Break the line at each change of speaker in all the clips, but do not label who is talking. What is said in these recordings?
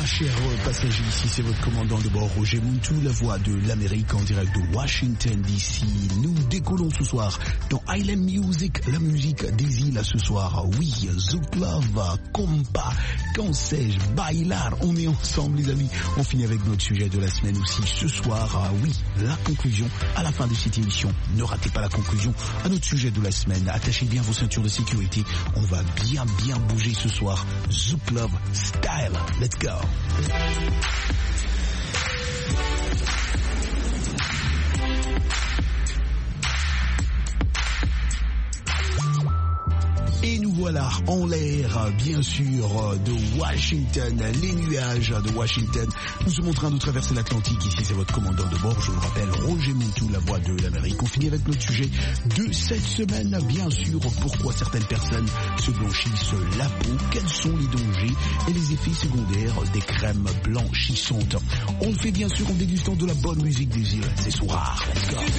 chers passagers, ici c'est votre commandant de bord Roger Muntu, la voix de l'Amérique en direct de Washington DC. Nous décollons ce soir dans Island Music, la musique des îles ce soir. Oui, Zouk Love, Compa, quand sais-je, Bailar, on est ensemble les amis. On finit avec notre sujet de la semaine aussi ce soir. Oui, la conclusion à la fin de cette émission. Ne ratez pas la conclusion à notre sujet de la semaine. Attachez bien vos ceintures de sécurité. On va bien bouger ce soir. Zouk Love Style. Let's go. Et nous voilà en l'air, bien sûr, de Washington, les nuages de Washington. Nous sommes en train de traverser l'Atlantique. Ici, c'est votre commandant de bord. Je vous rappelle, Roger Muntu, la voix de l'Amérique. On finit avec notre sujet de cette semaine. Bien sûr, pourquoi certaines personnes se blanchissent la peau, quels sont les dangers et les effets secondaires des crèmes blanchissantes. On le fait bien sûr en dégustant de la bonne musique des îles. C'est soir. Let's go.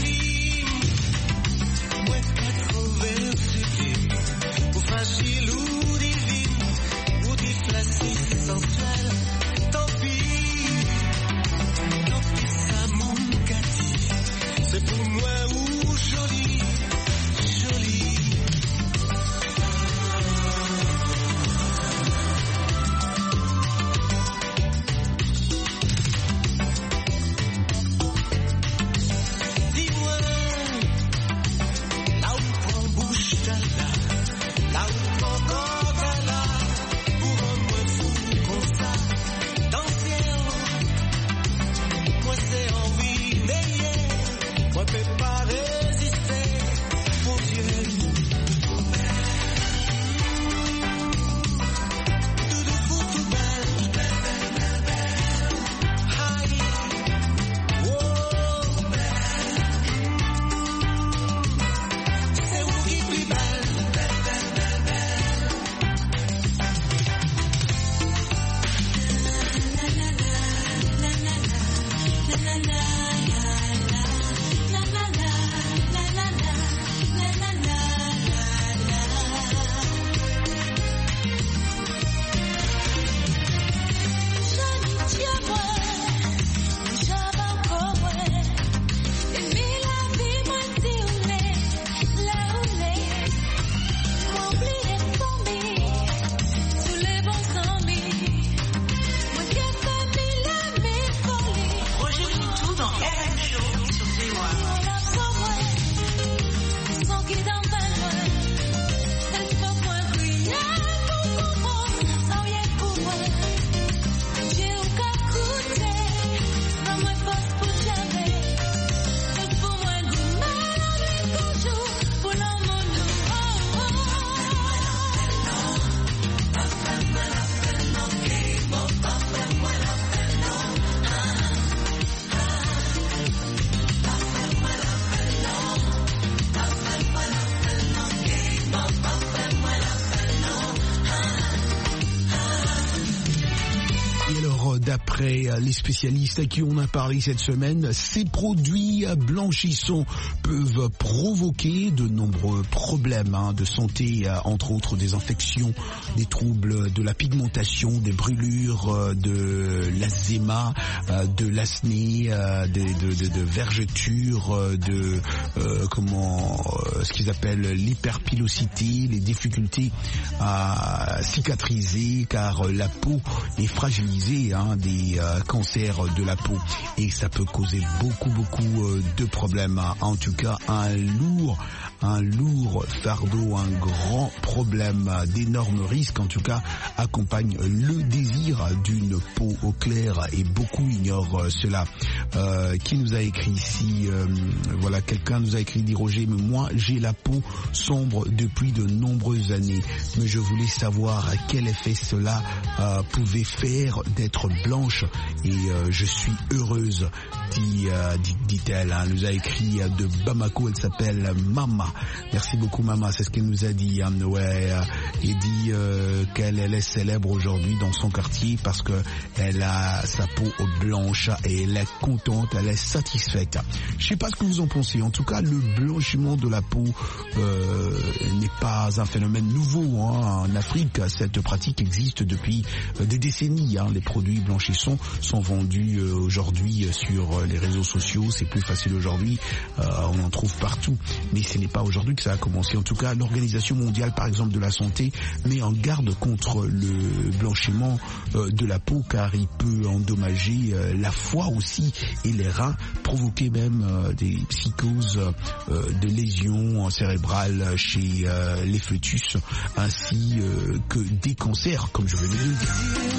Fragile ou divine, ou déplacée sensuelle, tant pis ça m'en gâtit, c'est pour moi ou joli, joli. Dis-moi, là où prend bouche d'Allah, là où encore là, pour un moins fou comme ça, dans le ciel, moi c'est envie meilleure, moi peux pas résister, mon Dieu. Tout de fou, tout belle, aïe, oh, c'est vous qui plus belle.
D'après les spécialistes à qui on a parlé cette semaine, ces produits blanchissants peuvent provoquer de nombreux problèmes de santé, entre autres des infections, des troubles de la pigmentation, des brûlures, de l'eczéma, de l'acné, de vergetures, de ce qu'ils appellent l'hyperpilosité, les difficultés à cicatriser car la peau est fragilisée, des cancers de la peau, et ça peut causer beaucoup de problèmes. En tout cas, un lourd fardeau, un grand problème, d'énormes risques en tout cas accompagne le désir d'une peau au clair, et beaucoup ignorent cela. Qui nous a écrit ici, voilà, quelqu'un nous a écrit, dit Roger, mais moi j'ai la peau sombre depuis de nombreuses années, mais je voulais savoir quel effet cela pouvait faire d'être blanche, et je suis heureuse, dit-elle. Elle nous a écrit de Bamako, elle s'appelle Mama. Merci beaucoup Mama, c'est ce qu'elle nous a dit. Ouais, et dit qu'elle est célèbre aujourd'hui dans son quartier parce que elle a sa peau blanche et elle est contente, elle est satisfaite. Je sais pas ce que vous en pensez. En tout cas, le blanchiment de la peau n'est pas un phénomène nouveau. En Afrique, cette pratique existe depuis des décennies. Les produits blanchissants sont vendus aujourd'hui sur les réseaux sociaux. C'est plus facile aujourd'hui. On en trouve partout. Mais ce n'est pas aujourd'hui que ça a commencé. En tout cas, l'Organisation mondiale, par exemple, de la santé, met en garde contre le blanchiment de la peau car il peut endommager la foie aussi et les reins, provoquer même des psychoses, de lésions cérébrales chez les fœtus, ainsi que des cancers, comme je venais de le dire.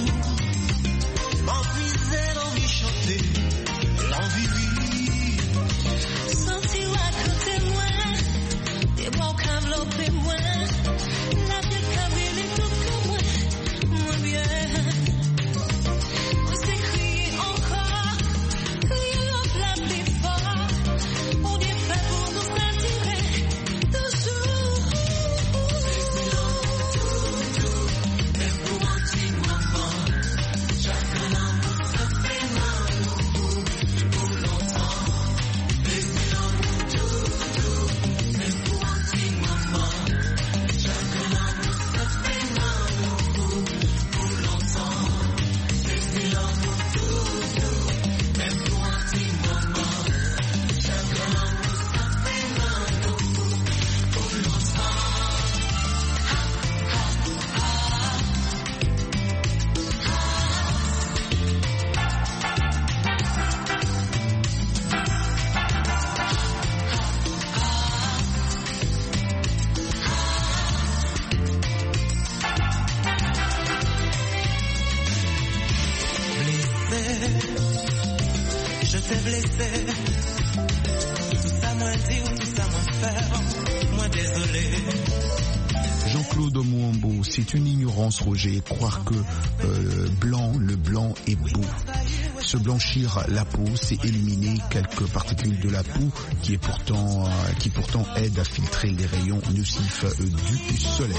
Jean-Claude Mouambo, c'est une ignorance, Roger, croire que le blanc est beau. Se blanchir la peau, c'est éliminer quelques particules de la peau qui pourtant aident à filtrer les rayons nocifs du soleil.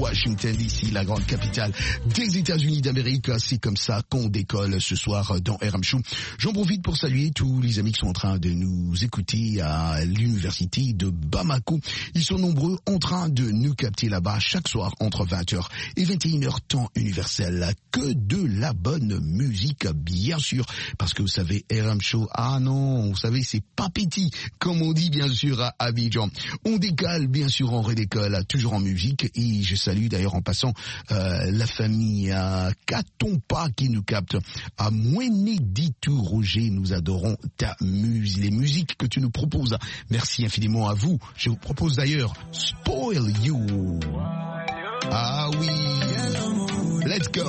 Washington DC, la grande capitale des États-Unis d'Amérique. C'est comme ça qu'on décolle ce soir dans RM Show. J'en profite pour saluer tous les amis qui sont en train de nous écouter à l'université de Bamako. Ils sont nombreux en train de nous capter là-bas chaque soir entre 20h et 21h temps universel. Que de la bonne musique, bien sûr, parce que vous savez, RM Show, ah non, vous savez, c'est pas petit, comme on dit bien sûr à Abidjan. On décale, bien sûr, on redécolle, toujours en musique, et je salue d'ailleurs en passant la famille Katompa qui nous capte. À Moueneditou Roger, nous adorons les musiques que tu nous proposes. Merci infiniment à vous. Je vous propose d'ailleurs Spoil You. Ah oui, let's go.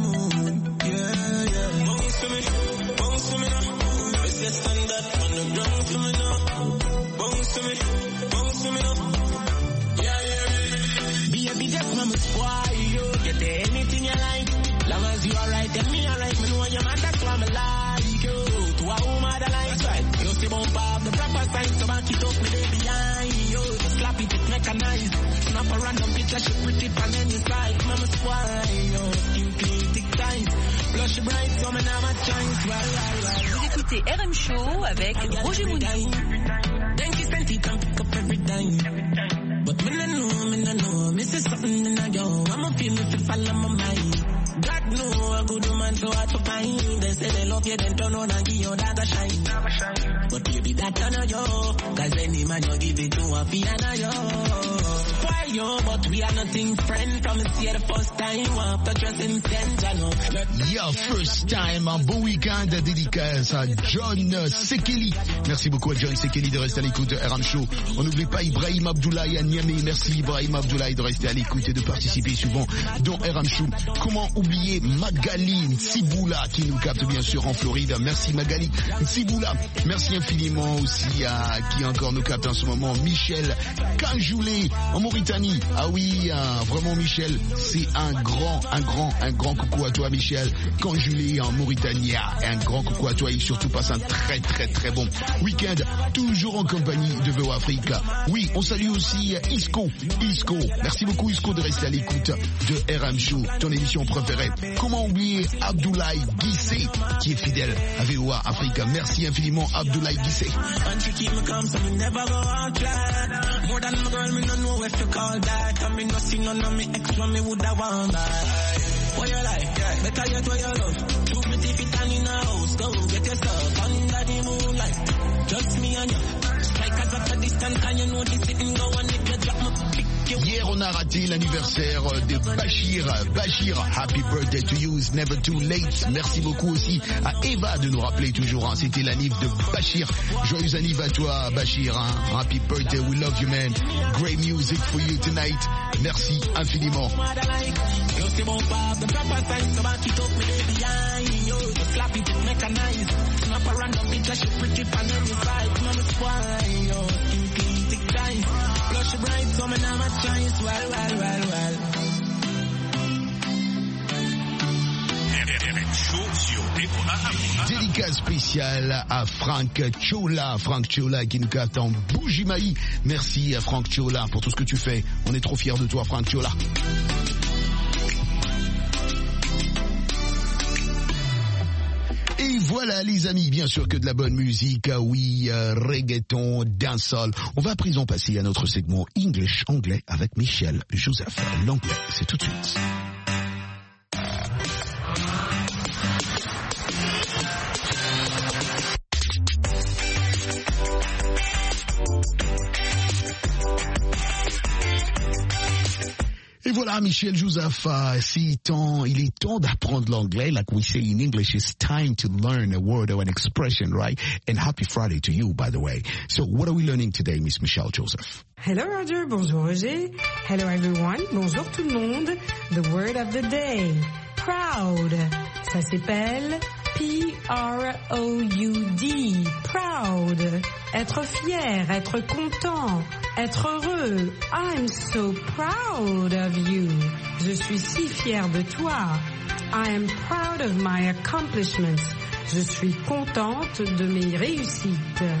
Baby, just mama spoil you. Get anything you like. Long as you alright and me alright. Me know your man, that's why me like you. To a woman that likes right. You see bump up the proper sign. So back it up, me day behind you. Just slap it, it's mechanized. Snap a random picture, she pretty pan any side. Mama spoil you. Skin clean, thick ties. Blush bright, so me now my chance.
Vous écoutez RM Show avec Roger Mouniou.
Thank you, Santi, come pick up every time. But me no know, me say something in a yo. I'ma feel me if fall on my mind. God know a good woman so hard to find. They say they love you, then turn on and give you that a shine. But baby, that turn on you. Cause any man you give it to a piano yo. Why yo, but we are nothing friend. From the see the first time, after dressing sense, I know.
Yeah, first time, un bon week-end dédicace à John Sekeli. Merci beaucoup à John Sekeli de rester à l'écoute de RM Show. On n'oublie pas Ibrahim Abdoulaye à Niamey. Merci Ibrahim Abdoulaye de rester à l'écoute et de participer souvent dans RM Show. Comment oublier Magali Ntsiboula qui nous capte bien sûr en Floride. Merci Magali Ntsiboula. Merci infiniment aussi à qui encore nous capte en ce moment, Michel Kanjoulé en Mauritanie. Ah oui, vraiment Michel, c'est un grand coucou à toi Michel Kanjoulé en Mauritanie. Un grand coucou à toi et surtout passe un très bon week-end toujours en compagnie de VO Africa. Oui, on salue aussi Isco. Merci beaucoup Isco de rester à l'écoute de RM Show, ton émission préférée. Comment oublier Abdoulaye Guissé qui est fidèle à VOA Africa. Merci infiniment Abdoulaye Guissé.
What you like? Better yet what you love. Too pretty fit and in a house. Go get yourself under the moonlight. Just me and you. Strikers at a distance and you know this sitting go and if you drop my pick you.
Hier on a raté l'anniversaire de Bachir. Bachir, happy birthday to you, it's never too late. Merci beaucoup aussi à Eva de nous rappeler toujours, hein. C'était l'anniv de Bachir. Joyeux anniv à toi Bachir, hein. Happy birthday, we love you man. Great music for you tonight. Merci infiniment. Dédicace spéciale à Frank Chola qui nous capte en Bougimaï. Merci à Frank Chola pour tout ce que tu fais. On est trop fiers de toi Frank Chola. Et voilà les amis, bien sûr que de la bonne musique, oui, reggaeton, dancehall. On va à présent passer à notre segment English anglais avec Michel Joseph. L'anglais, c'est tout de suite. Et voilà, Michel Joseph, il est temps d'apprendre l'anglais. Like we say in English, it's time to learn a word or an expression, right? And happy Friday to you, by the way. So what are we learning today, Miss Michelle Joseph?
Hello Roger, bonjour Roger. Hello everyone, bonjour tout le monde. The word of the day, proud. Ça s'appelle P-R-O-U-D, proud. Être fier, être content, être heureux. I'm so proud of you. Je suis si fière de toi. I am proud of my accomplishments. Je suis contente de mes réussites.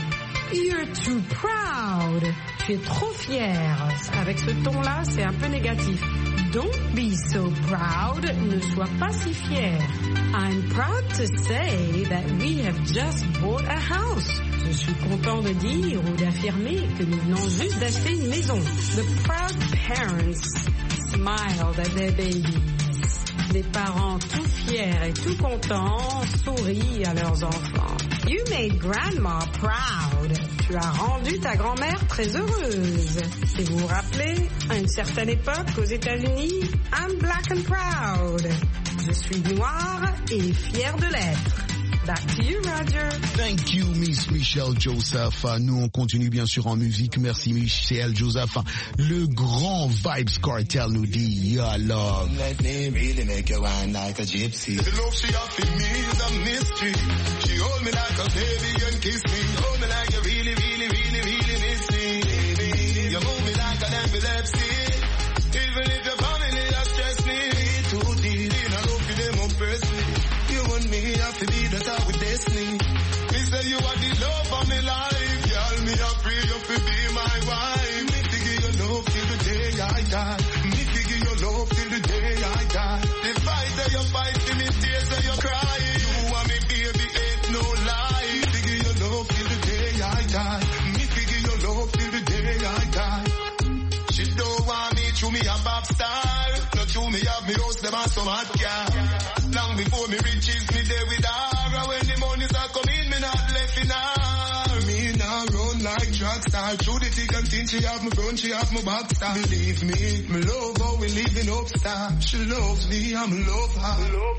You're too proud. Tu es trop fier. Avec ce ton-là, c'est un peu négatif. Don't be so proud. Ne sois pas si fier. I'm proud to say that we have just bought a house. Je suis content de dire ou d'affirmer que nous venons juste d'acheter une maison. The proud parents smiled at their babies. Les parents tout fiers et tout contents sourient à leurs enfants. You made grandma proud. Tu as rendu ta grand-mère très heureuse. Et vous vous rappelez, à une certaine époque aux États-Unis, I'm black and proud. Je suis noire et fière de l'être. Back to you, Roger.
Thank you, Miss Michelle Joseph. Nous, on continue bien sûr en musique. Merci, Michelle Joseph. Le grand Vibes Cartel nous dit, your love.
Let me really make you wine like a gypsy. The love she offered me is a mystery. She hold me like a baby and kiss me. Hold me like you really, really, really, really miss me. You move me like an epilepsy. Even if your family has stressed me. Too deep in a love for them oppress me. You and me have to be the top with destiny. Me say you are the love of my life. Girl, me a pray you to be my wife. Me to give you love till the day I die. Me to give you love till the day I die. The fight that you fight, the tears that you cry. You and me baby ain't no lie. Me to give you love till the day I die. Me to give you love till the day I die. She don't want me to me a pop star. Not to me have me house them and some hot car. Long before me riches, me there with her. And when the monies are coming, me not left in her. Me now run like track star. Through the thick and thin, she have my front, she have my back star. Believe me, me love how we living up star. She loves me, I'm love her.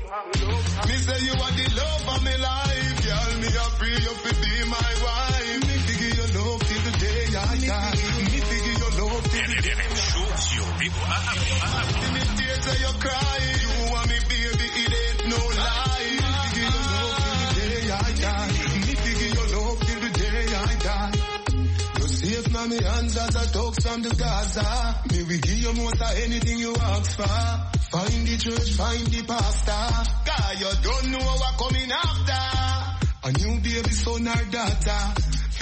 Me say you are the love of my life. Girl, me a pray you to be my wife. Me to give you love till the day I die. Me to give you love till the day I die. The tears that you cry, you and me baby, it ain't no lie. Me to give you love till the day I die. Me to give you love till the day I die. You safe now me hands as I talk from the Gaza. Me we give you most of anything you ask for. Find the church, find the pastor. God, you don't know what coming after. A new baby son or daughter.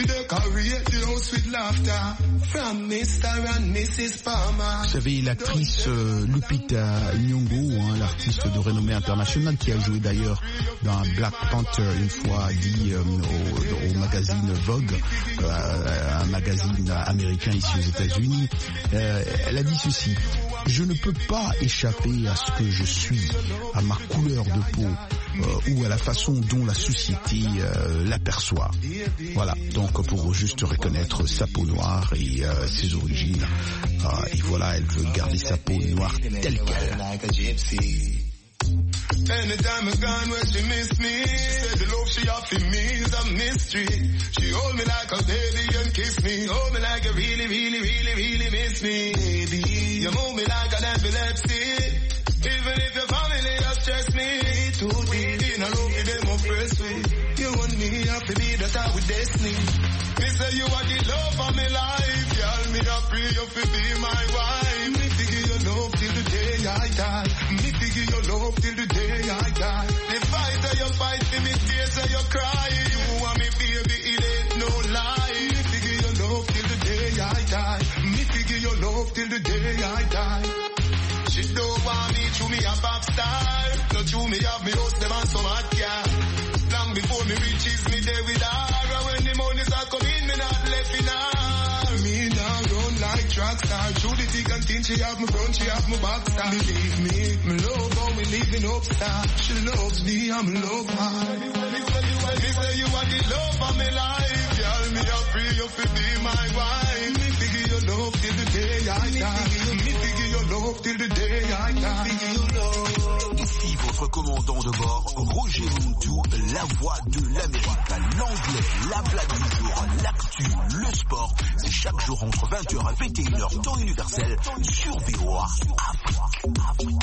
Vous savez, l'actrice Lupita Nyong'o, l'artiste de renommée internationale qui a joué d'ailleurs dans Black Panther une fois, dit au magazine Vogue, un magazine américain ici aux États-Unis, elle a dit ceci: je ne peux pas échapper à ce que je suis, à ma couleur de peau, ou à la façon dont la société l'aperçoit. Voilà, donc pour juste reconnaître sa peau noire et ses origines. Et voilà, elle veut garder sa peau noire telle qu'elle.
Anytime I'm gone where she miss me, said the love she offered me is a mystery. She hold me like a baby and kiss me. Hold me like you really, really, really, really miss me. Baby, you move me like an epilepsy. Even if your family has stressed me. Too deep in a love with them oppressed me. You and me have to be the top with destiny. Me say you are the love of my life. Girl, me a pray you to be my wife. Me to give you love till the day I die. Me to give you love till the day I die. The fight that you fight, the tears that you cry. You and me baby, it ain't no lie. Me to give you love till the day I die. Me to give you love till the day I die. She don't want me to me a pop star. Not to me have me house them and some hot car. Long before me riches, me there with her. And when the monies are coming, me not left in her. Me now run like track star. Through the thick and thin, she have my front, she have my back star. Believe me, me love how we living up star. She loves me, I'm love her. Me say you are the love of my life. Girl, me a pray you to be my wife. Me to give you love till the day I die. Me to give you love till the day I die.
Ici votre commandant de bord, Roger Montou, la voix de l'Amérique, l'anglais, la blague du jour, l'actu, le sport. C'est chaque jour entre 20h et 21h, temps universel, sur VOA Afrique.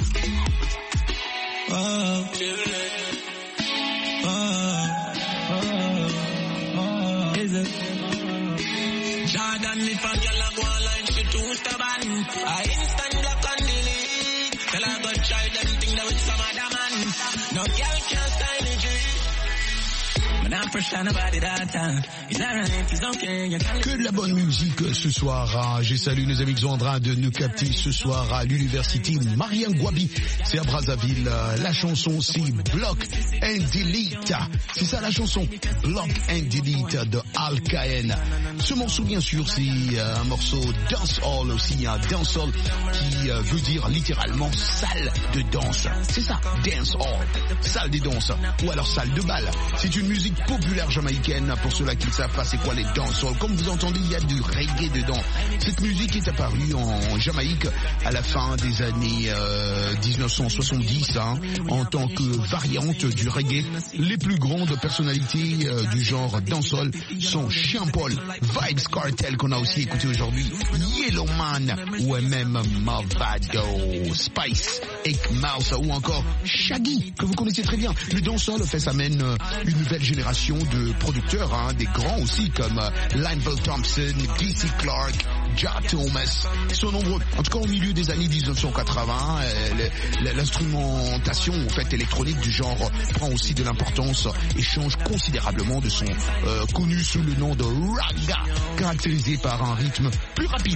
Jordan, if a girl a go online, she too stubborn. I instant block and delete. Tell her go try them thing that with some other man. No girl can style the G. Me
Que de la bonne musique ce soir. Je salue nos amis qui sont en train de nous capter ce soir à l'université Mariam Gwabi. C'est à Brazzaville. La chanson c'est Block and Delete. C'est ça la chanson. Block and Delete de Al Caen. Ce morceau bien sûr c'est un morceau dancehall aussi. Un dancehall qui veut dire littéralement salle de danse. C'est ça, dancehall. Salle de danse. Ou alors salle de bal. C'est une musique populaire jamaïcaine. Pour ceux-là qui ne savent pas c'est quoi les dancehall. Comme vous entendez, il y a du reggae dedans. Cette musique est apparue en Jamaïque à la fin des années 1970 en tant que variante du reggae. Les plus grandes personnalités du genre dancehall sont Sean Paul, Vybz Kartel qu'on a aussi écouté aujourd'hui, Yellowman ou même Mavado, Spice, Eight Mouse ou encore Shaggy que vous connaissez très bien. Le dancehall fait ça mène une nouvelle génération de producteurs, des grands aussi comme Lionel Thompson, DC Clark, Jah Thomas, ils sont nombreux. En tout cas, au milieu des années 1980, l'instrumentation en fait électronique du genre prend aussi de l'importance et change considérablement de son connu sous le nom de raga, caractérisé par un rythme plus rapide.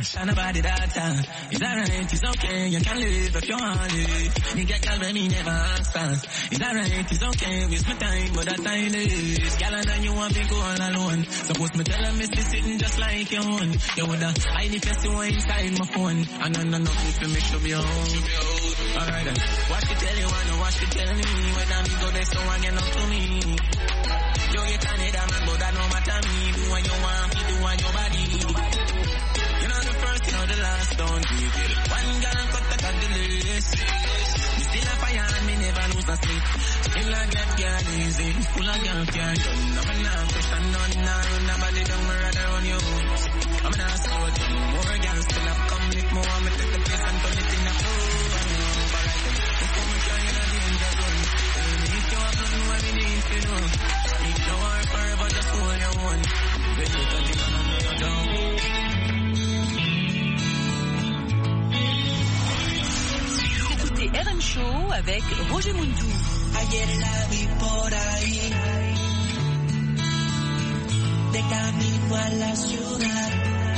I first you want inside my phone, and I know nothing for me to be home. Alright then, what she tell you, I know what she tell me. When I go there, so I get up to me. Yo, you can't hit a man, but that no matter me. Do what you want, you do what your body. You know the first, you know the last, don't give it. One girl cut the cut the list. Me still a fire and me never lose a sleep. Still a get girl easy, full of girl can't done. I'm not question none, now you never did don't murder on you. I'm not so dumb, more girls still have come with more. I'm take the place and turn it in a fool. But I think it's so much I in a danger zone. If you have nothing what you need to know, if you are forever, just hold your own. When you touch it, I'm not down.
Écoutez RM Show avec Roger Mundu.
Ayer la vi por ahí, de camino a la ciudad.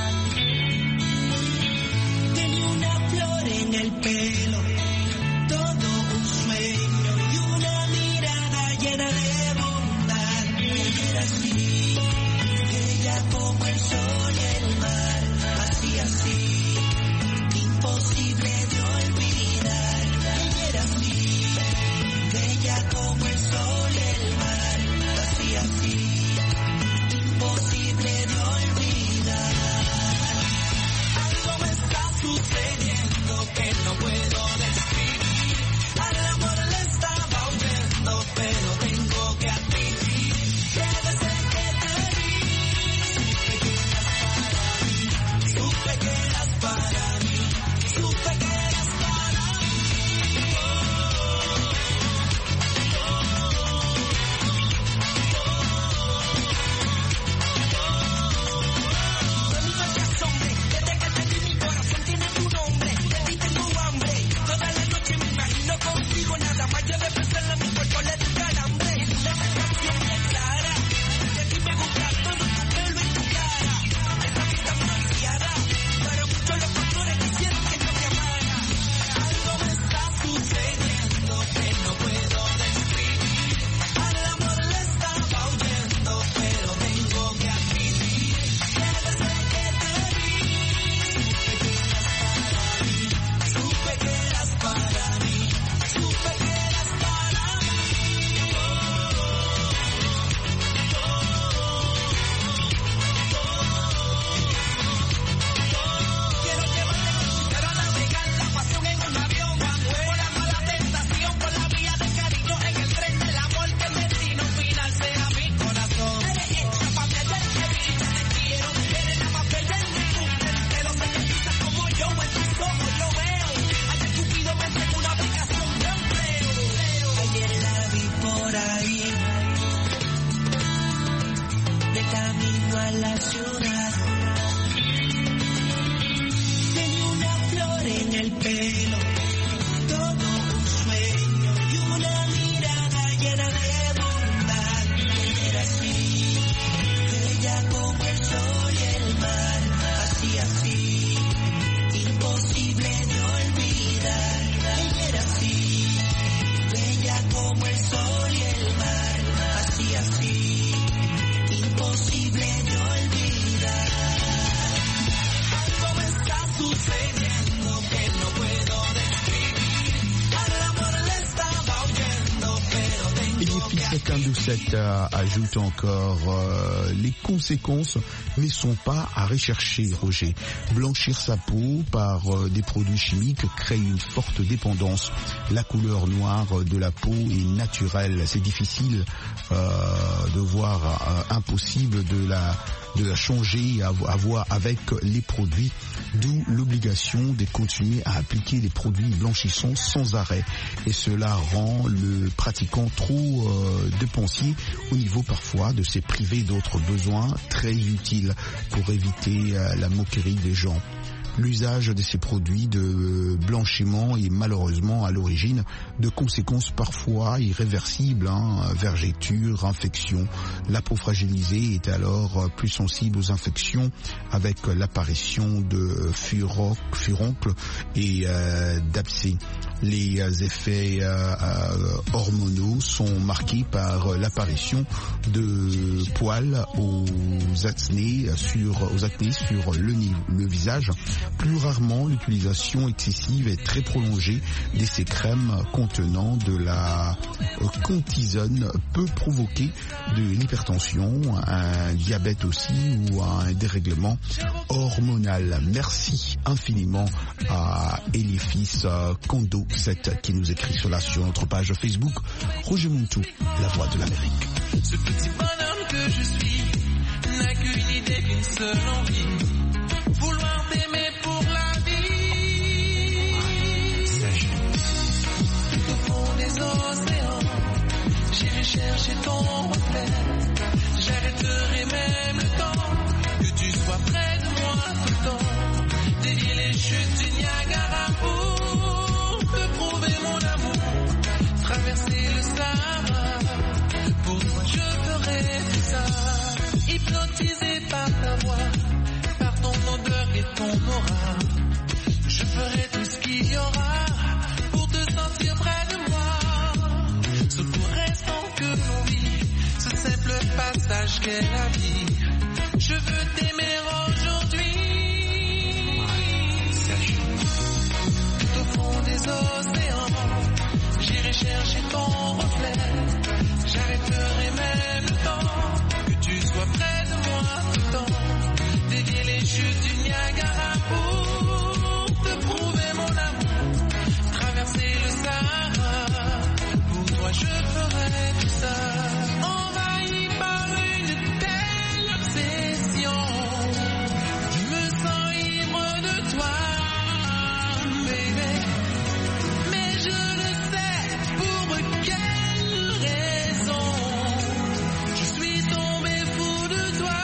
Tenía una flor en el pelo, todo un sueño y una mirada llena de bondad. Ella era así, ella como el sol y el mar, así, así, imposible de olvidar. Ella era así, ella como el sol y el mar, así, así, imposible de olvidar. Algo me está sucediendo que no puedo describir. Al amor le estaba huyendo, pero tengo que admitir que desde que te vi, supe que eras para mí, supe que eras para mí. Desde que te vi mi corazón tiene tu nombre, de ti tengo hambre. Toda la noche me imagino contigo, nada más yo de pensarlo en mi cuerpo le da calambre. Una canción bien clara, de ti me gusta todo tu pelo y tu cara. Esa vista maravillada, para muchos los factores quisieron que yo te amara. Algo me está sucediendo que no puedo describir. Al amor le estaba huyendo, pero tengo que admitir que desde que te vi, supe que eras para mí, supe que eras para mí. Quiero llevarte a escuchar a navegar la pasión en un avión, por la mala tentación, por la vía del cariño en el tren del amor, que el destino final sea mi corazón. Eres hecha pa' mí, ayer te vi, te quiero, eres la más bella en mi mundo entero, se te quita como yo, en tus ojos lo veo. Ayer Cupido me entregó una aplicación de empleo. Ayer la vi por ahí, de camino a la ciudad. Tenía una flor en el pelo, todo un sueño y una mirada llena de bondad. Ella era así,
Kondo 7 ajoute encore les conséquences ne sont pas à rechercher, Roger. Blanchir sa peau par des produits chimiques crée une forte dépendance. La couleur noire de la peau est naturelle. C'est difficile de voir, impossible de la changer à voir avec les produits, d'où l'obligation de continuer à appliquer les produits blanchissants sans arrêt. Et cela rend le pratiquant trop dépensier au niveau parfois de se priver d'autres besoins très utiles pour éviter la moquerie des gens. L'usage de ces produits de blanchiment est malheureusement à l'origine de conséquences parfois irréversibles, vergetures, infections. La peau fragilisée est alors plus sensible aux infections avec l'apparition de furoncles et d'abcès. Les effets hormonaux sont marqués par l'apparition de poils aux acnés sur le visage. Plus rarement, l'utilisation excessive et très prolongée de ces crèmes contenant de la cortisone peut provoquer de l'hypertension, un diabète aussi ou un dérèglement hormonal. Merci infiniment à Eliefis Kondo 7 qui nous écrit cela sur notre page Facebook. Roger Muntu, la voix de l'Amérique.
Ce petit bonhomme que je suis n'a qu'une idée, qu'une seule envie, vouloir t'aimer pour la vie. Tout au fond des océans, j'irai chercher ton reflet. J'arrêterai même le temps que tu sois près de moi tout le temps. Dévier les chutes du Niagara pour te prouver mon amour. Traverser le Sahara, pour toi je ferai tout ça. Hypnotisé par ta voix, par ton odeur et ton aura, je ferai tout ce qu'il y aura pour te sentir près de moi. Ce court restant que l'on vit, ce simple passage qu'est la vie, je veux t'aimer aujourd'hui. Tout au fond des océans, j'irai chercher ton reflet. J'arrêterai même le temps que tu sois près de moi tout le temps. Dévier les chutes du Niagara pour te prouver mon amour. Traverser le Sahara, pour toi je ferai tout ça. Envahi par une telle obsession, je me sens ivre de toi, baby. Mais je le sais, pour quelle raison je suis tombé fou de toi.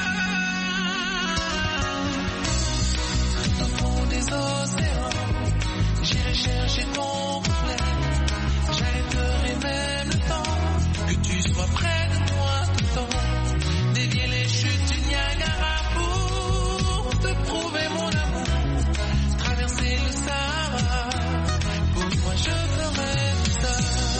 Tout au fond des océans, j'irai chercher ton reflet. J'arrêterai même le temps que tu sois près de moi tout le temps. Dévier les chutes du Niagara pour te prouver mon amour. Traverser le Sahara, pour toi je ferai tout ça.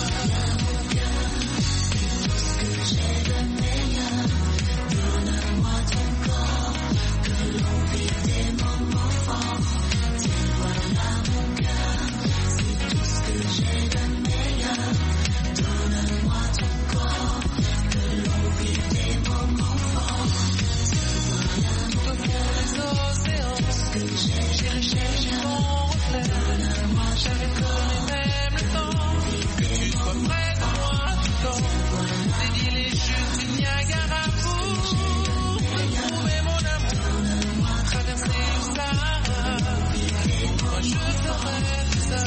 J'irai chercher ton reflet. J'arrêterai même le temps que tu sois près de moi tout le temps. Dévier les chutes du Niagara pour te prouver mon amour. Traverser le Sahara, moi je ferai tout ça.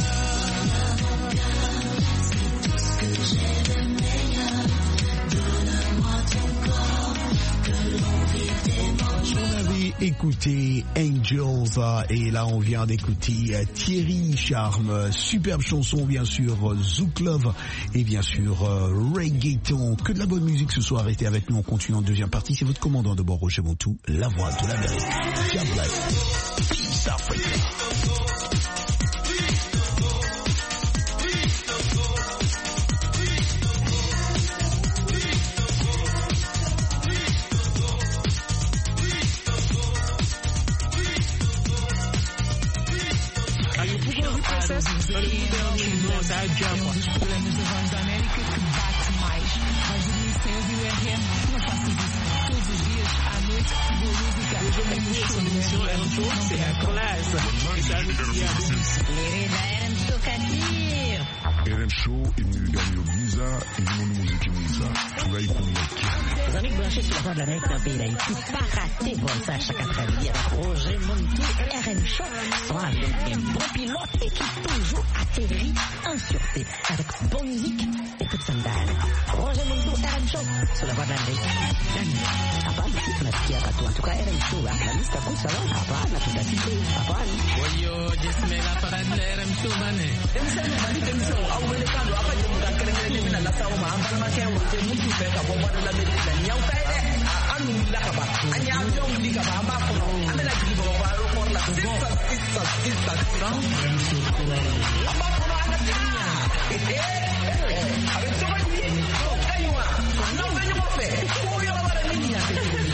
On avait écouté Angels et là on vient d'écouter Thierry Charme, superbe chanson bien sûr, Zouk Love et bien sûr Reggaeton. Que de la bonne musique ce soir, arrêtez avec nous, on continue en deuxième partie. C'est votre commandant de bord Roger Muntu, la voix de l'Amérique. God bless. Peace Africa.
América que bate mais. Weekend, não faço isso. Todos os dias, à noite, boa música.
C'est la classe.
RM Show imeganywa bwiza irimo n'umuziki mwiza turayikunda cyane.
Les amis branchés sur la voie de l'Amérique d'un pays d'Haïti, pas raté bon ça chaque après-midi avec Roger Montou et RM Show sont avec un bon pilote et qui toujours atterrit en sûreté avec bonne musique et coup de sandales. Roger Montou, RM Show sur la voie de l'Amérique. Hapana, tunasikia watu watuka RM Show hapa Mr. Kusala hapana, tutasikia hapana.
Oyo, jismela para RM Show bane.
Au mercado apa je bukan keren-keren na lasa uma an kalma ke wuce mutu fe ka bomba da labe da nyau kai an la ka ba an ya jom di ka ba ma ko an la di ba ba ro ko la sista amba ko an la tinya ave to ba ni kaiwa no me no fe ko yo la ba ni ya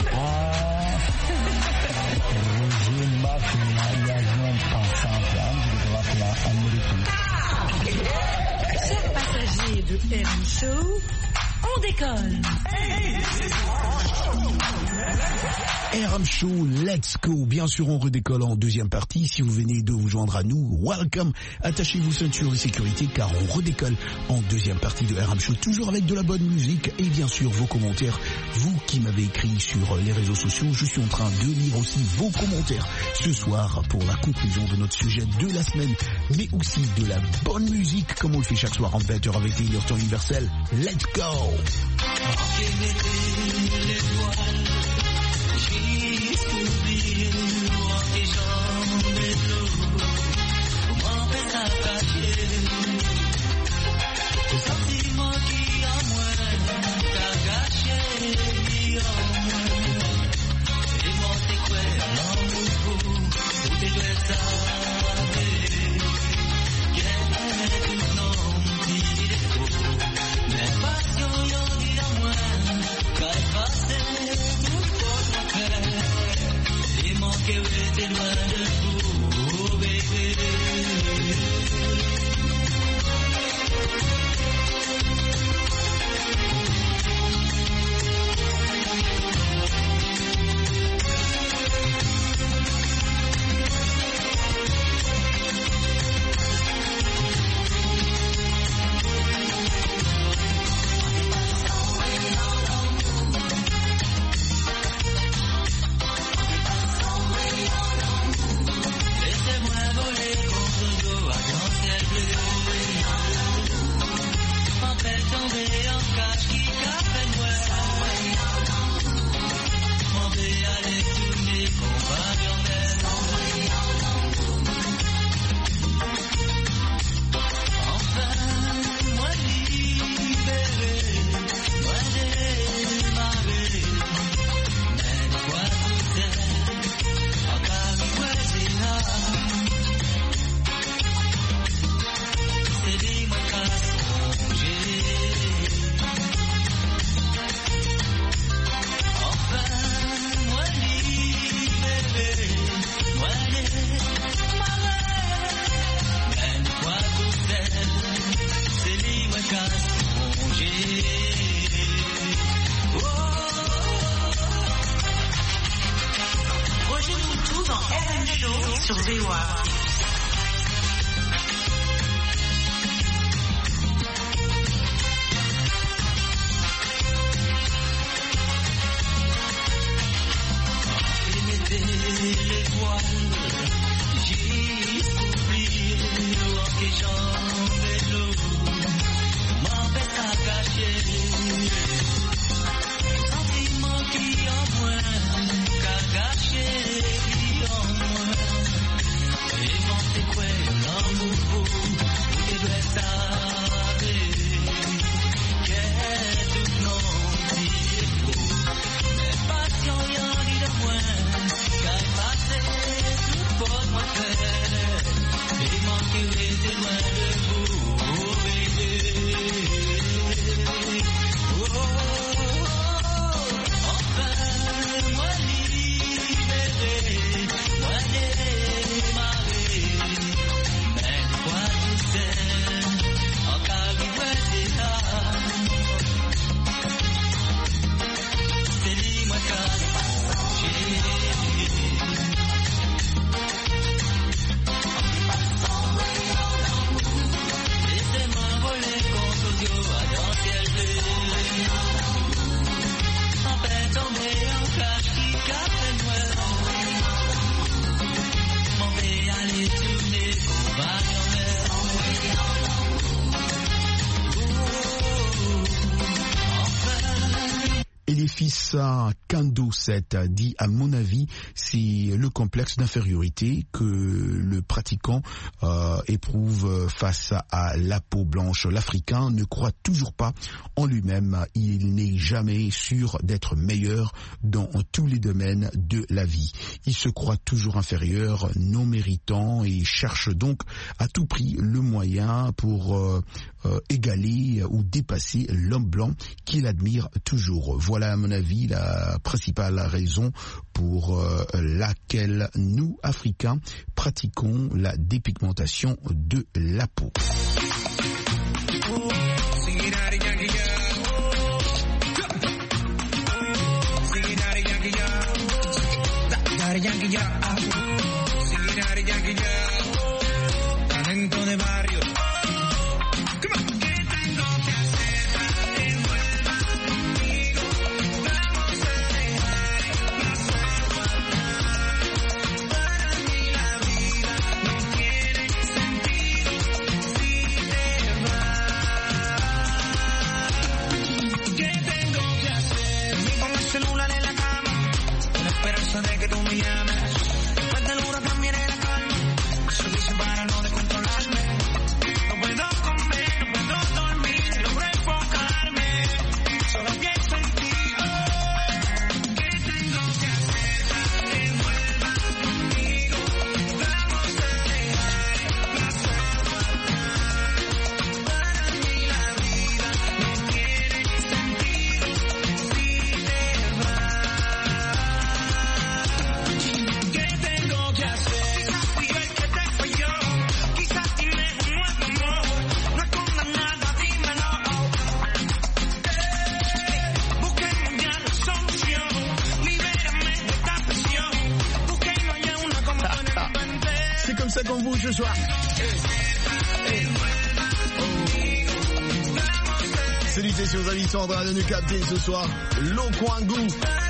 Roger Mac engagement ensemble de la américaine.
Chers passagers de RM Show, on décolle.
RM Show, let's go. Bien sûr, on redécolle en deuxième partie. Si vous venez de vous joindre à nous, welcome. Attachez-vous ceinture de sécurité car on redécolle en deuxième partie de RM Show. Toujours avec de la bonne musique et bien sûr vos commentaires. Vous qui m'avez écrit sur les réseaux sociaux, je suis en train de lire aussi vos commentaires ce soir pour la conclusion de notre sujet de la semaine, mais aussi de la bonne musique comme on le fait chaque soir en 20h avec des temps universels. Let's go.
sur VOA.
Les voiles, j'ai oublié que j'en ai l'eau, m'embête à cacher, sentiment qui en moins, qu'à gâcher qui en moins, et mon c'est quoi l'amour, où tu dois savoir, qu'est tout non dit faux, mais passion y'en dit de moins.
Memphis Kando 7 dit, à mon avis, c'est le complexe d'infériorité que le pratiquant éprouve face à la peau blanche. L'Africain ne croit toujours pas en lui-même. Il n'est jamais sûr d'être meilleur dans tous les domaines de la vie. Il se croit toujours inférieur, non méritant, et cherche donc à tout prix le moyen pour égaler ou dépasser l'homme blanc qu'il admire toujours. Voilà à mon avis la principale raison pour laquelle nous, Africains, pratiquons la dépigmentation de la peau. Ce soir. Salutations aux amis Sandra de nous capter ce soir. Lokwangu.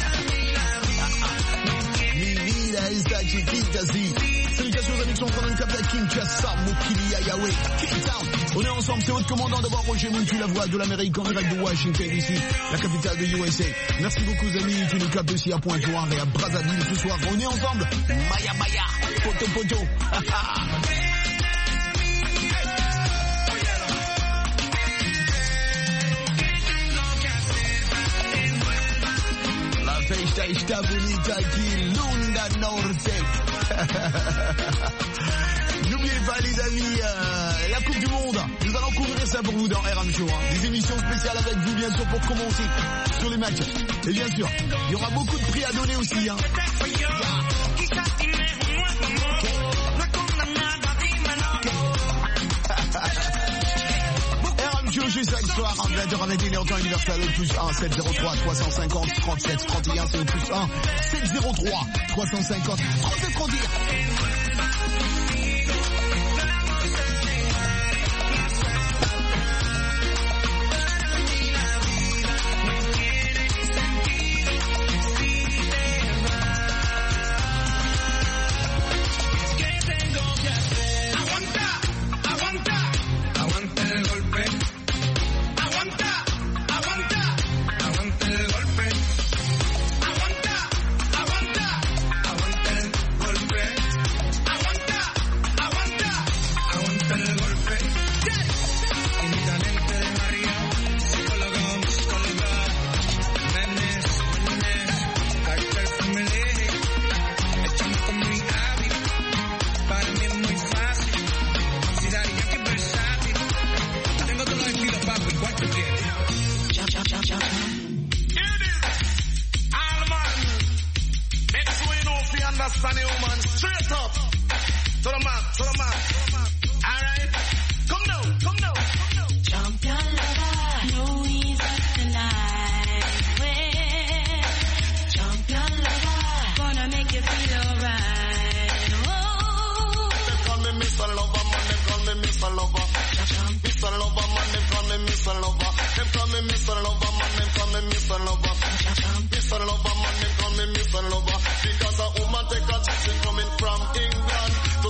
Mi vida está chiquita, si. Salutations aux amis qui sont en train de nous capter à Kinshasa, Mokili, Ayawe, K-Town. On est ensemble, c'est votre commandant d'abord, Roger Muntu, la voix de l'Amérique en direct de Washington ici, la capitale de USA. Merci beaucoup aux amis qui nous captent aussi à Pointe-Noire et à Brazzaville ce soir. On est ensemble. Maya Maya, poto poto. Festa está bonita aquí, Lunda Norte. N'oubliez pas les amis, la Coupe du Monde, nous allons couvrir ça pour vous dans RM Show. Des émissions spéciales avec vous bien sûr pour commencer sur les matchs. Et bien sûr, il y aura beaucoup de prix à donner aussi. Juste chaque soir en 20h avec une temps universel au plus 1 703 350 37 31, c'est au plus 1 703 350 37 31.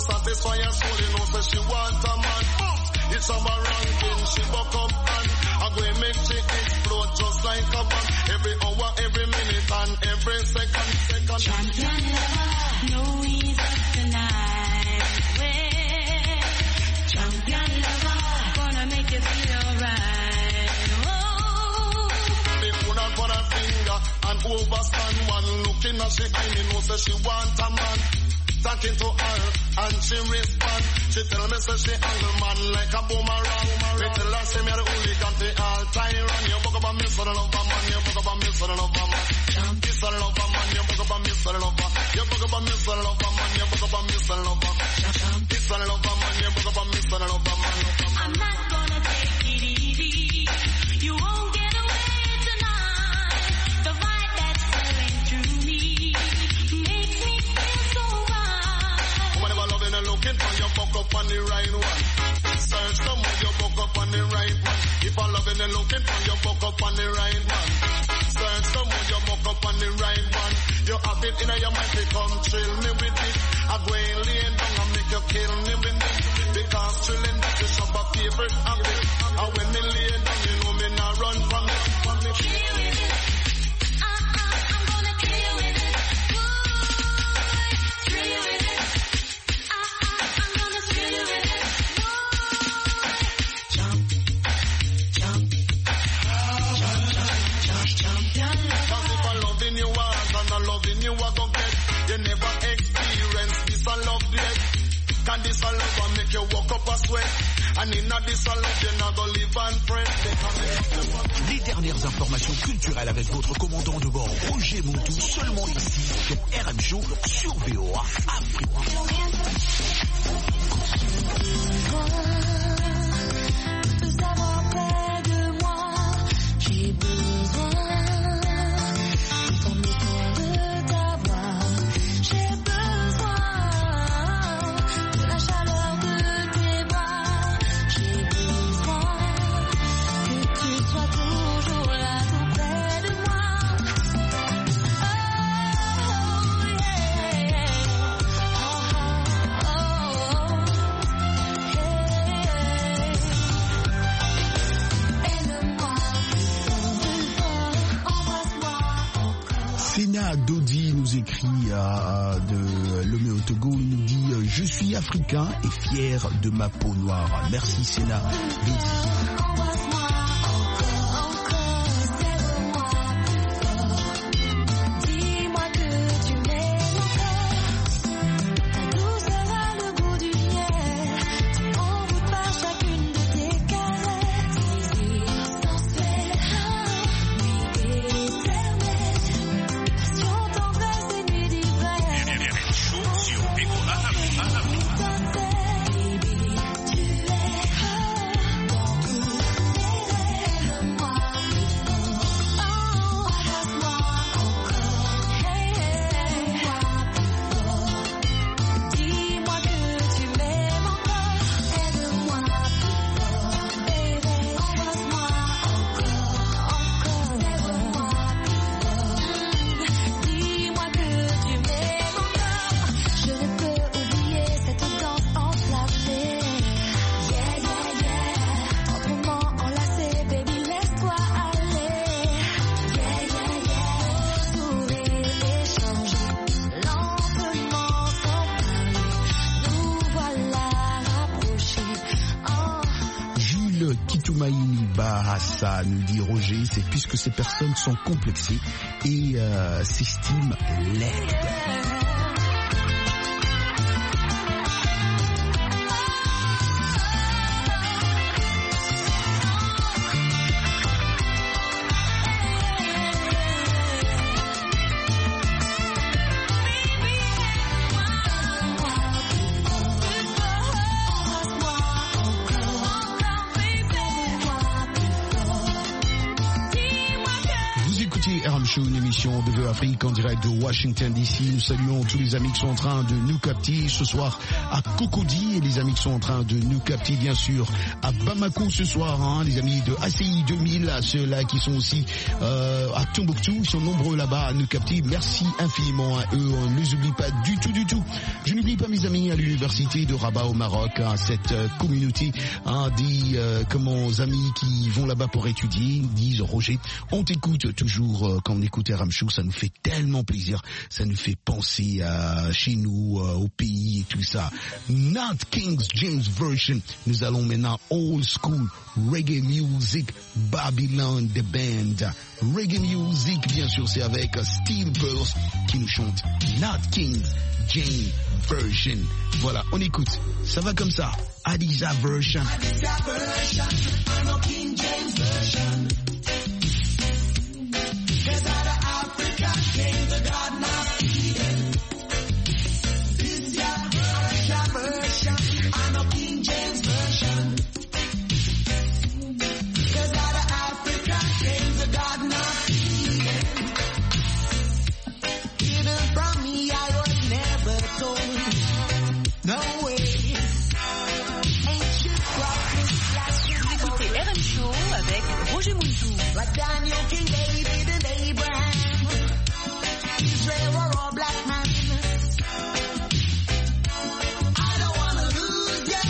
satisfy her soul, you know, say she want a man. It's a ranking, she buck up and go make she explode just like a bomb. Every hour, every minute, and every second.
Champion lover, no ease up the night. Well, champion lover, gonna make you feel alright. Oh.
They put her for her finger and overstand one. Looking at she eye, me know say she want a man. Talking to her and she respond. She tell me say she angle man like a boomerang. Me tell her say me the only country all tyrant. You book up a miss for the lover man. You book up a miss for the lover man. Miss for the lover man. You book up a miss for the lover. You book up a miss for the lover man. You book up a miss for the lover. Miss for the lover man. You book up a miss for the lover man.
I'm not gonna take it easy. You won't get away tonight. The vibe that's flowing through me makes me feel so right.
Whenever loving and looking for you, buck up on the right one. Search someone, you buck up on the right one. If I'm loving and looking for you, buck up on the right one. Search someone, you buck up on the right one. You have it in your mind, they come chill me with it. I go in laying down and make you kill me with it. Because chilling that is of a favorite habit. And when me lay down, you know me not run from it.
Kill with it. I'm gonna kill with it. Thrill with it. I'm gonna thrill with it. Jump.
Cause if I'm loving you once and I'm loving you I go get. You never experience this a love yet. Can this a love and make you walk up a sweat? And in a this a love you not go live and fret.
Les dernières informations culturelles avec votre commandant de bord Roger Montou, seulement ici sur RM Show sur VOA Afrique.
De savoir près de moi, j'ai besoin de ton étoile, de ta voix. J'ai besoin de la chaleur de tes bras. J'ai besoin que tu sois toujours là, tout près de moi. Oh yeah,
Sena Dodi nous écrit de Lomé au Togo, il nous dit je suis africain et fier de ma peau noire. Merci Sena Dodi. Ça nous dit Roger, c'est puisque ces personnes sont complexées et s'estiment laides. Une émission de VOA Afrique en direct de Washington DC. Nous saluons tous les amis qui sont en train de nous capter ce soir à Cocody et les amis qui sont en train de nous capter bien sûr à Bamako ce soir, les amis de ACI 2000, ceux-là qui sont aussi à Tombouctou, ils sont nombreux là-bas à nous capter. Merci infiniment à eux, on ne les oublie pas du tout. Je n'oublie pas pas mes amis à l'université de Rabat au Maroc, cette communauté des amis qui vont là-bas pour étudier, disent Roger, on t'écoute toujours quand on écoute RM Show, ça nous fait tellement plaisir, ça nous fait penser à chez nous, au pays et tout ça. Not King James Version, nous allons maintenant old school reggae music, Babylon the Band. Reggae music, bien sûr, c'est avec Steel Pulse qui nous chante Not King James Version. Voilà, on écoute. Ça va comme ça. Adiza Version.
Adiza Version. I'm no King James Version. 'Cause out of Africa came the garden of Eden. This year, Adiza Version. I'm no King James Version. 'Cause out of Africa came the garden of Eden. Hidden from me, I was never told. No way.
Écoutez RM Show avec Roger Muntou.
Like Daniel, King David and Abraham, Israel were all black men. I don't wanna lose ya.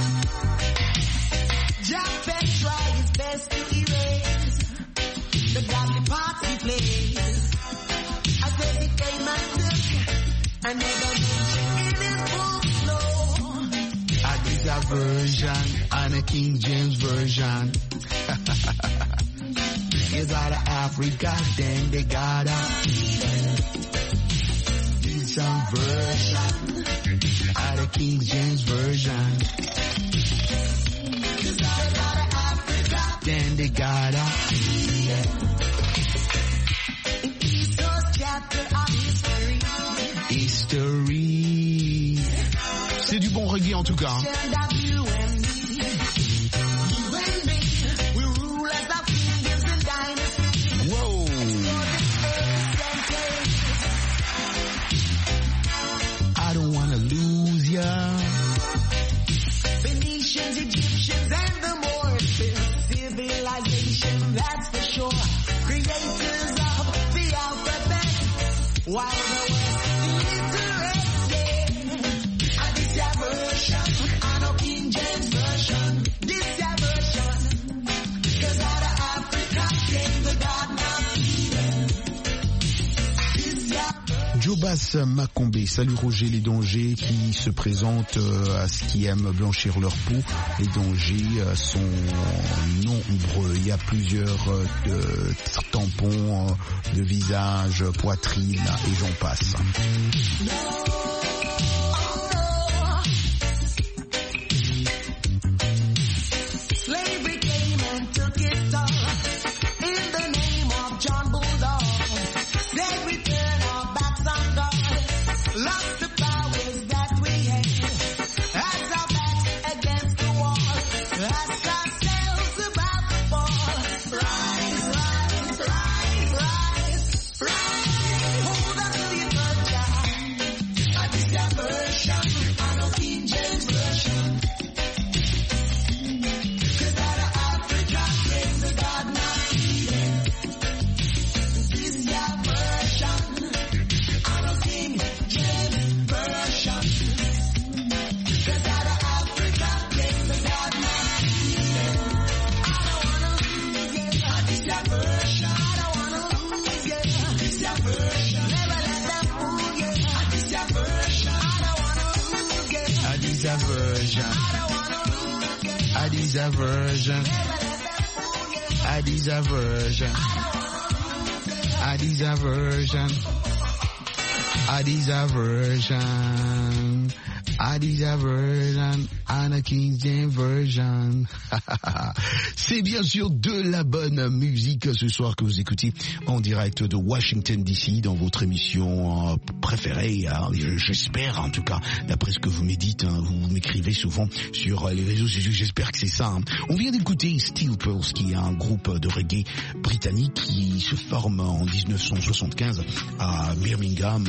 Japheth tried his best to erase the godly parts he plays. I said he came and took, I never mentioned in his book, no.
Adiza Version, and a King James Version. Is out of Africa, then they got out. Some version, out of King James Version. Is out of Africa, then they got out.
In Easter's chapter of history.
History. C'est du bon reggae en tout cas.
Phoenicians, Egyptians, and the Moors, civilization, that's for sure. Creators of the alphabet, while the West illiterate, yeah. Adiza Version, I know King James Version. This version, 'cause out of Africa came the garden of Eden.
Jobas Macombé, salut Roger, les dangers qui se présentent à ceux qui aiment blanchir leur peau. Les dangers sont nombreux. Il y a plusieurs tampons de visage, poitrine et j'en passe.
Slavery came and took it all in the name of John Bulldog. Said we turn our backs on God, lost the powers that we had, as our backs against the wall, ask ourselves about the fall. Rise, rise, rise, rise, rise. Hold on to your virgin. Adiza Version, I know King James Version. 'Cause out of Africa came the garden of Eden. This your version, I know King James Version. 'Cause out of Africa came the garden of Eden. I don't wanna lose it. Adiza Version, I don't wanna lose it. Adiza Version, never let them fool you. Adiza Version, I don't wanna lose it.
Adiza Version,
I don't wanna lose it.
Adiza Version, Adiza Version, Adiza Version, Adiza Version, Adiza Version, Anna King James Version. C'est bien sûr de la bonne musique ce soir que vous écoutez en direct de Washington DC dans votre émission préférée. J'espère en tout cas, d'après ce que vous m'édites, vous m'écrivez souvent sur les réseaux sociaux, j'espère que c'est ça. On vient d'écouter Steel Pulse, qui est un groupe de reggae britannique qui se forme en 1975 à Birmingham,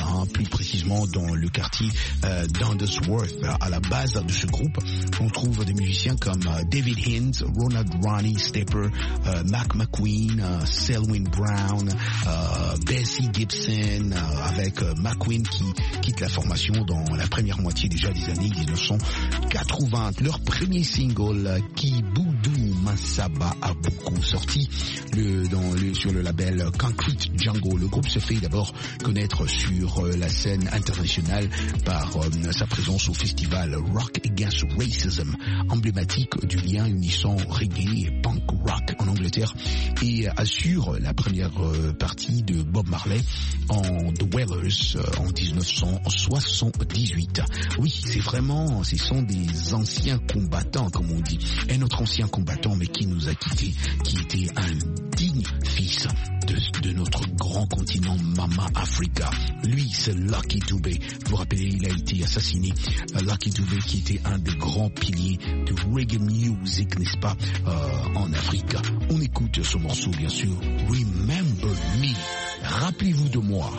hein, plus précisément dans le quartier d'Undersworth. À la base de ce groupe, on trouve des musiciens comme David Hines, Ronald Ronnie Stepper, Mac McQueen, Selwyn Brown, Bessie Gibson, avec McQueen qui quitte la formation dans la première moitié déjà des années 1980. Leur premier single, Kiboudou Mansaba, a beaucoup sorti sur le label Concrete Jungle. Le groupe se fait d'abord connaître sur la scène internationale par sa présence au festival Rock Against Racism, emblématique du lien unissant reggae et punk rock en Angleterre, et assure la première partie de Bob Marley en The Wailers en 1978. Oui, ce sont des anciens combattants, comme on dit. Un autre ancien combattant, mais qui nous a quittés, qui était un digne fils de notre grand continent Mama Africa. Lui, c'est Lucky Dubé. Vous vous rappelez, il a été assassiné. Lucky Dubé, qui était un des grands piliers de reggae music, n'est-ce pas, en Afrique. On écoute ce morceau, bien sûr, Remember Me. Rappelez-vous de moi.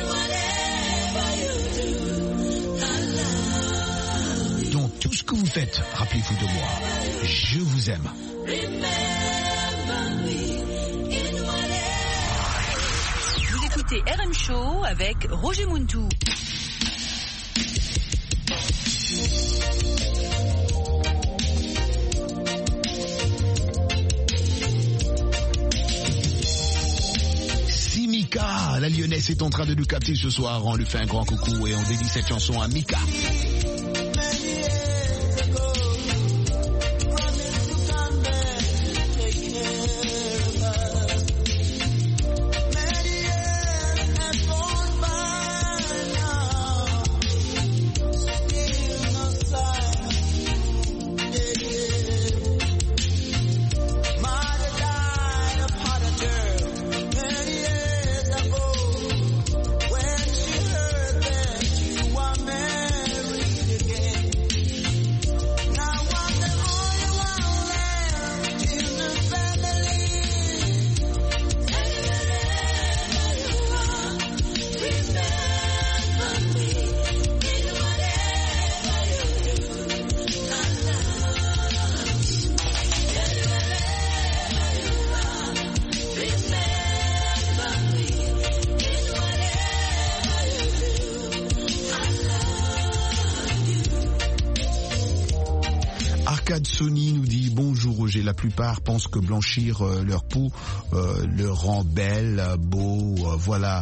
Dans tout ce que vous faites, rappelez-vous de moi. Je vous aime.
Vous écoutez RM Show avec Roger Muntou.
Mika, la Lyonnaise est en train de nous capter ce soir. On lui fait un grand coucou et on dédie cette chanson à Mika. Sony nous dit bonjour Roger, la plupart pensent que blanchir leur peau leur rend belle, beau, voilà.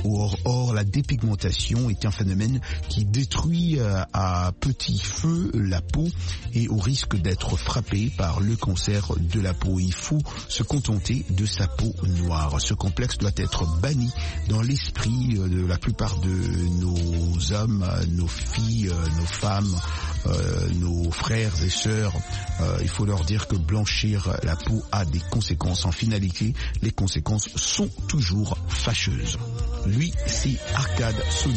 Or la dépigmentation est un phénomène qui détruit à petit feu la peau et au risque d'être frappé par le cancer de la peau. Il faut se contenter de sa peau noire. Ce complexe doit être banni dans l'esprit de la plupart de nos hommes, nos filles, nos femmes, nos frères et sœurs. Il faut leur dire que blanchir la peau a des conséquences. En finalité, les conséquences sont toujours fâcheuses. Lui, c'est Arcade Sony.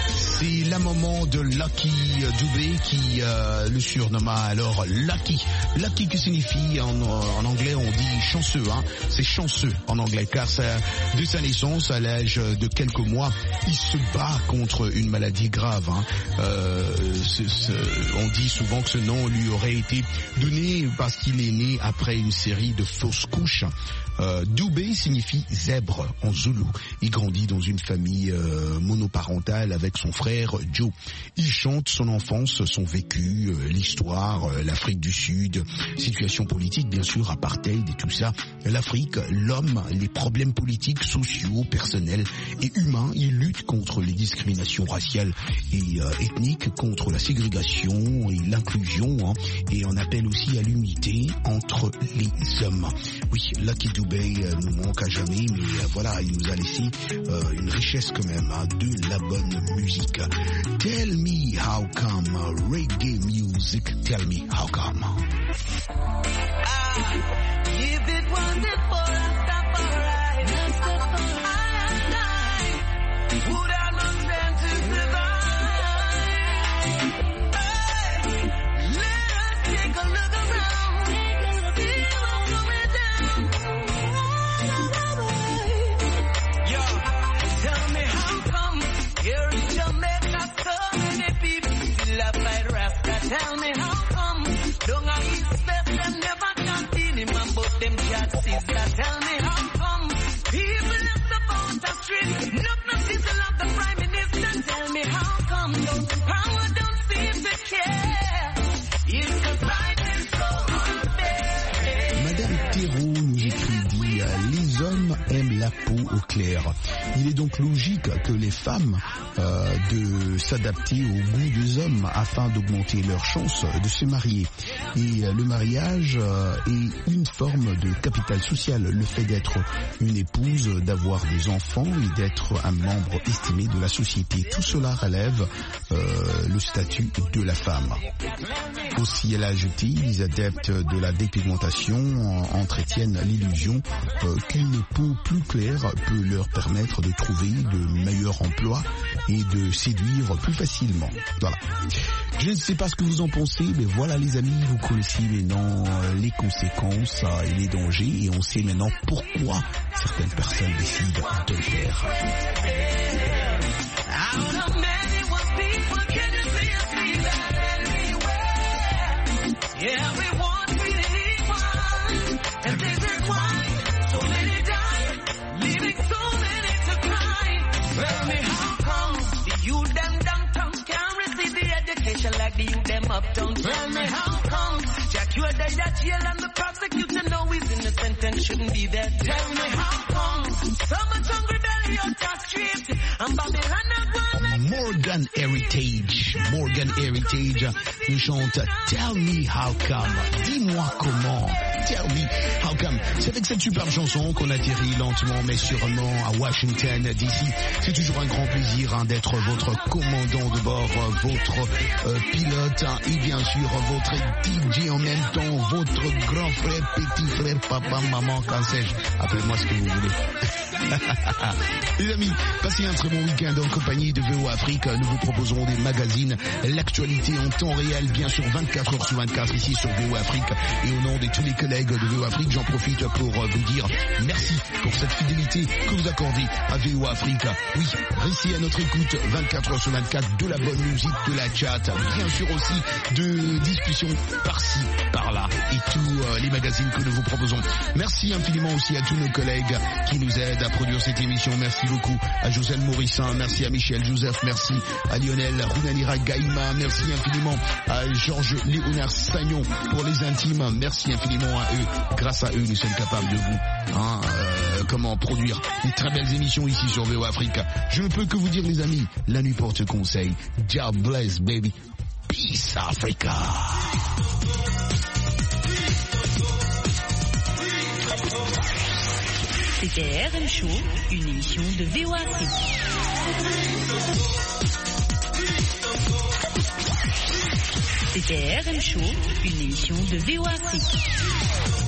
Lucky Dubé qui le surnomma alors Lucky Lucky qui signifie en anglais, on dit chanceux, hein. C'est chanceux en anglais, car de sa naissance, à l'âge de quelques mois, il se bat contre une maladie grave, hein. On dit souvent que ce nom lui aurait été donné parce qu'il est né après une série de fausses couches. Dubé signifie zèbre en zoulou. Il grandit dans une famille monoparentale avec son frère Joe. Il chante son enfance, son vécu, l'histoire, l'Afrique du Sud, situation politique bien sûr, apartheid et tout ça. L'Afrique, l'homme, les problèmes politiques, sociaux, personnels et humains. Il lutte contre les discriminations raciales et ethniques, contre la ségrégation et l'inclusion, hein, et on appelle aussi à l'unité entre les hommes. Oui, Lucky Dubé nous manque à jamais, mais voilà, il nous a laissé une richesse quand même, hein, de la bonne musique. Tell me how come, reggae music, tell me how come.
If it wasn't for Rastafari, I would have no strength to survive. Hey, let us take a look around, see what's going down. Yo, tell me how come here in Jamaica so many people still have fight Rasta? Tell me how come don't I expect them never can feel him but them can't see that? Tell me how come people left about the street, not sizzle of the Prime Minister. Tell me how come those power don't seem to care. It's the fight is so unfair.
Madame Thérault nous écrit, les hommes aiment la peau au clair. Il est donc logique que les femmes de s'adapter au goût des hommes afin d'augmenter leurs chances de se marier. Et le mariage est une forme de capital social. Le fait d'être une épouse, d'avoir des enfants et d'être un membre estimé de la société. Tout cela relève le statut de la femme. Aussi, elle a ajouté, les adeptes de la dépigmentation entretiennent l'illusion qu'une peau plus claire peut leur permettre de trouver de meilleurs emplois et de séduire plus facilement. Voilà. Je ne sais pas ce que vous en pensez, mais voilà les amis, vous connaissez maintenant les conséquences et les dangers, et on sait maintenant pourquoi certaines personnes décident de le faire.
Like the youth them uptown. Tell me how come Jack, you're dead at jail and the prosecutor know he's innocent and shouldn't be there. Tell me how come so much hungry belly out the street and Babylon not one.
Morgan Heritage nous chante Tell Me How Come. Dis-moi comment. Tell Me How Come. C'est avec cette superbe chanson qu'on atterrit lentement mais sûrement à Washington DC. C'est toujours un grand plaisir, hein, d'être votre commandant de bord, votre pilote, hein, et bien sûr votre DJ en même temps, votre grand frère, petit frère, papa, maman, quand sais-je. Appelez-moi ce que vous voulez. Les amis, passez un très bon week-end en compagnie de VOA Afrique. Nous vous proposons des magazines, l'actualité en temps réel, bien sûr 24 heures sur 24 ici sur VOA Afrique. Et au nom de tous les collègues de VOA Afrique, j'en profite pour vous dire merci pour cette fidélité que vous accordez à VOA Afrique. Oui, restez à notre écoute 24 heures sur 24, de la bonne musique, de la chat, bien sûr aussi de discussions par-ci, par-là et tous les magazines que nous vous proposons. Merci infiniment aussi à tous nos collègues qui nous aident à produire cette émission. Merci beaucoup à Joseph Morissin, merci à Michel Joseph, merci à Lionel Runanira Gaïma, merci infiniment à Georges Léonard Sagnon pour les intimes, merci infiniment à eux. Grâce à eux, nous sommes capables de vous produire une très belles émissions ici sur VOA Afrique. Je ne peux que vous dire, les amis, la nuit porte conseil. God bless, baby. Peace, Africa.
C'était RM Show, une émission de VOA Afrique. C'était RM Show, une émission de VOA Afrique.